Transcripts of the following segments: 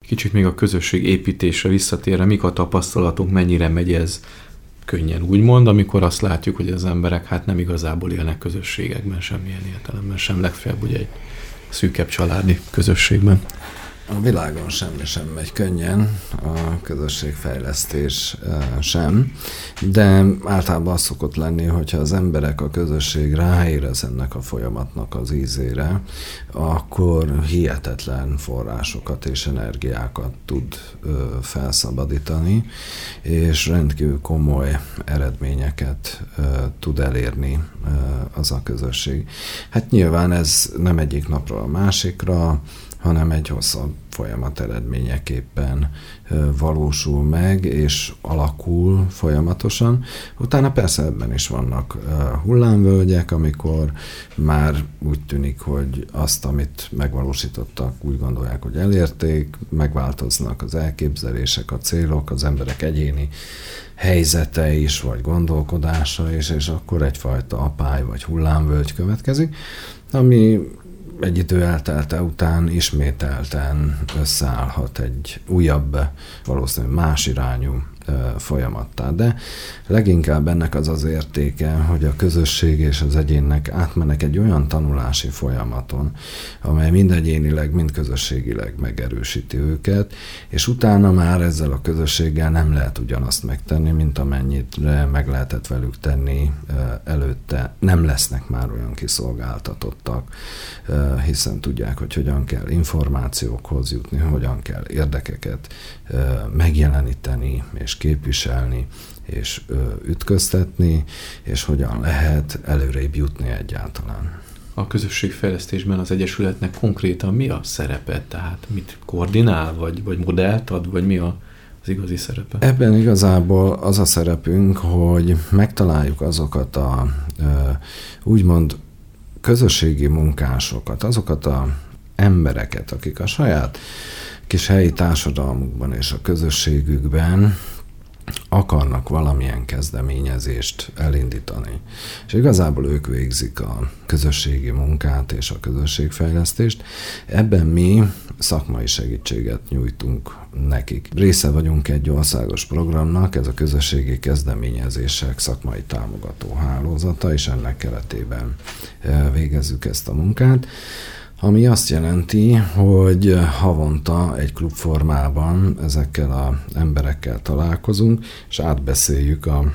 Kicsit még a közösség építésre visszatérve, mik a tapasztalatunk, mennyire megy ez könnyen úgymond, amikor azt látjuk, hogy az emberek hát nem igazából élnek közösségekben semmilyen értelemben, sem legfeljebb ugye egy szűkebb családi közösségben. A világon semmi sem megy könnyen, a közösségfejlesztés sem, de általában az szokott lenni, hogyha az emberek, a közösség ráérez ennek a folyamatnak az ízére, akkor hihetetlen forrásokat és energiákat tud felszabadítani, és rendkívül komoly eredményeket tud elérni az a közösség. Hát nyilván ez nem egyik napról a másikra, hanem egy hosszabb folyamat eredményeképpen valósul meg, és alakul folyamatosan. Utána persze ebben is vannak hullámvölgyek, amikor már úgy tűnik, hogy azt, amit megvalósítottak, úgy gondolják, hogy elérték, megváltoznak az elképzelések, a célok, az emberek egyéni helyzete is, vagy gondolkodása is, és akkor egyfajta apály vagy hullámvölgy következik, ami egy idő eltelte után ismételten összeállhat egy újabb, valószínűleg más irányú folyamattá. De leginkább ennek az az értéke, hogy a közösség és az egyénnek átmennek egy olyan tanulási folyamaton, amely mind egyénileg, mind közösségileg megerősíti őket, és utána már ezzel a közösséggel nem lehet ugyanazt megtenni, mint amennyit meg lehetett velük tenni előtte. Nem lesznek már olyan kiszolgáltatottak, hiszen tudják, hogy hogyan kell információkhoz jutni, hogyan kell érdekeket megjeleníteni és képviselni, és ütköztetni, és hogyan lehet előrébb jutni egyáltalán. A közösségfejlesztésben az Egyesületnek konkrétan mi a szerepe? Tehát mit koordinál, vagy modellt ad, vagy mi az igazi szerepe? Ebben igazából az a szerepünk, hogy megtaláljuk azokat a úgymond közösségi munkásokat, azokat az embereket, akik a saját kis helyi társadalmukban és a közösségükben akarnak valamilyen kezdeményezést elindítani. És igazából ők végzik a közösségi munkát és a közösségfejlesztést. Ebben mi szakmai segítséget nyújtunk nekik. Része vagyunk egy országos programnak, ez a közösségi kezdeményezések szakmai támogató hálózata, és ennek keretében végezzük ezt a munkát. Ami azt jelenti, hogy havonta egy klubformában ezekkel az emberekkel találkozunk, és átbeszéljük a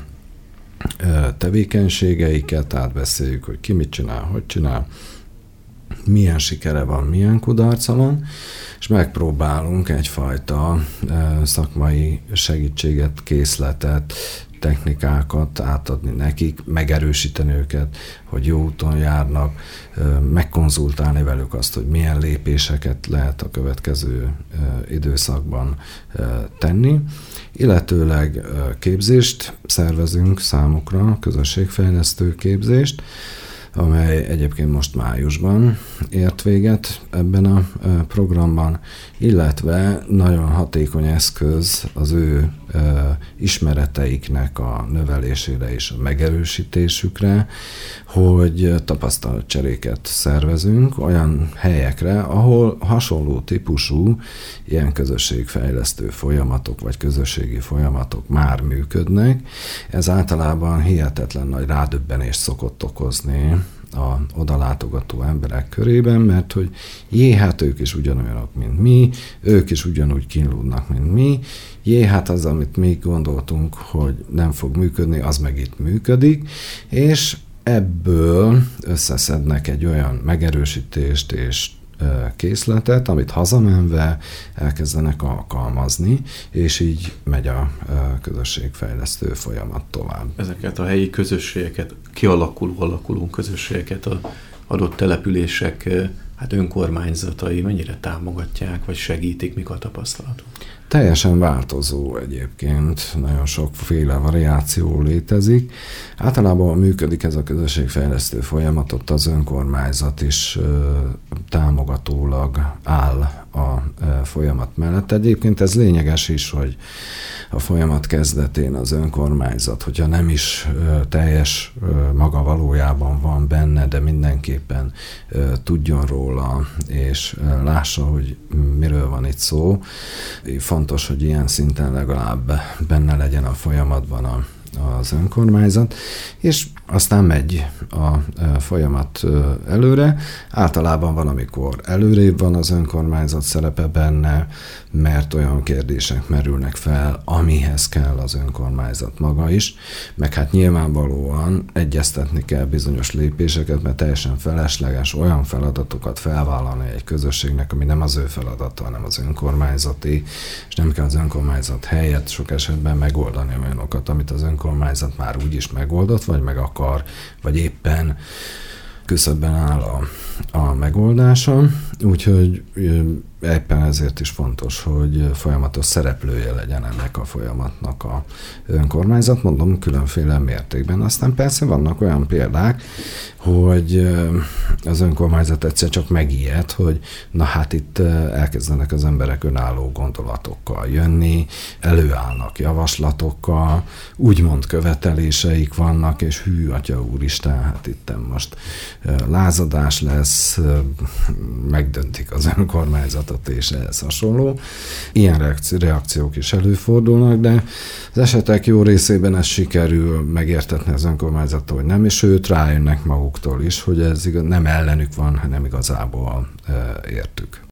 tevékenységeiket, átbeszéljük, hogy ki mit csinál, hogy csinál, milyen sikere van, milyen kudarca van, és megpróbálunk egyfajta szakmai segítséget, készletet, technikákat átadni nekik, megerősíteni őket, hogy jó úton járnak, megkonzultálni velük azt, hogy milyen lépéseket lehet a következő időszakban tenni. Illetőleg képzést szervezünk számukra, közösségfejlesztő képzést, amely egyébként most májusban ért véget ebben a programban, illetve nagyon hatékony eszköz az ő ismereteiknek a növelésére és a megerősítésükre, hogy tapasztalatcseréket szervezünk olyan helyekre, ahol hasonló típusú ilyen közösségfejlesztő folyamatok vagy közösségi folyamatok már működnek. Ez általában hihetetlen nagy rádöbbenést szokott okozni a odalátogató emberek körében, mert hogy hát ők is ugyanolyanok, mint mi, ők is ugyanúgy kínlódnak, mint mi, hát az, amit mi gondoltunk, hogy nem fog működni, az meg itt működik, és ebből összeszednek egy olyan megerősítést és készletet, amit hazamenve elkezdenek alkalmazni, és így megy a közösségfejlesztő folyamat tovább. Ezeket a helyi közösségeket, alakuló közösségeket az adott települések önkormányzatai mennyire támogatják, vagy segítik, mik a tapasztalatok? Teljesen változó egyébként, nagyon sokféle variáció létezik. Általában működik ez a közösségfejlesztő folyamatot, az önkormányzat is támogatólag áll a folyamat mellett. Egyébként ez lényeges is, hogy a folyamat kezdetén az önkormányzat, hogyha nem is teljes maga valójában van benne, de mindenképpen tudjon róla, és lássa, hogy miről van itt szó. Fontos, hogy ilyen szinten legalább benne legyen a folyamatban az önkormányzat, és aztán megy a folyamat előre. Általában valamikor előrébb van az önkormányzat szerepe benne, mert olyan kérdések merülnek fel, amihez kell az önkormányzat maga is, meg hát nyilvánvalóan egyeztetni kell bizonyos lépéseket, mert teljesen felesleges olyan feladatokat felvállalni egy közösségnek, ami nem az ő feladata, hanem az önkormányzati, és nem kell az önkormányzat helyett sok esetben megoldani olyanokat, amit az önkormányzat már úgyis megoldott, vagy meg akar, vagy éppen küszöbben áll a megoldása. Úgyhogy éppen ezért is fontos, hogy folyamatos szereplője legyen ennek a folyamatnak a önkormányzat, mondom, különféle mértékben. Aztán persze vannak olyan példák, hogy az önkormányzat egyszer csak megijed, hogy na hát itt elkezdenek az emberek önálló gondolatokkal jönni, előállnak javaslatokkal, úgymond követeléseik vannak, és hű, atya úristen, hát itt most lázadás lesz, megdöntik az önkormányzatot, és ehhez hasonló. Ilyen reakciók is előfordulnak, de az esetek jó részében ez sikerül megértetni az önkormányzattól, hogy nem, és őt rájönnek maguktól is, hogy ez nem ellenük van, hanem igazából értük.